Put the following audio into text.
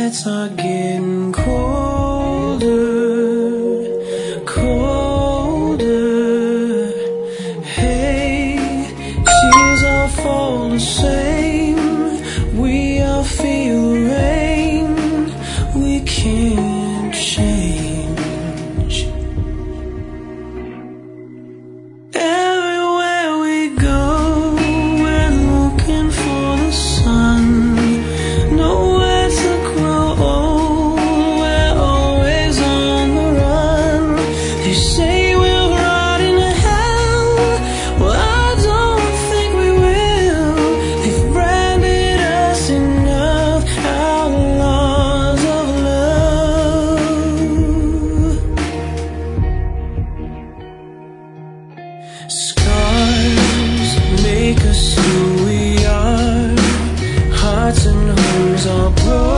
nights are getting colder, colder. Hey, tears all fall the same. We all feel the rain. We can't change. Everywhere we go, we're looking for the sun. Nowhere to grow old, we're always on the run. They say we'll rot in hell, well I don't think we will. They've branded us enough, outlaws of love. Scars make us who we are. Hearts and homes are broken.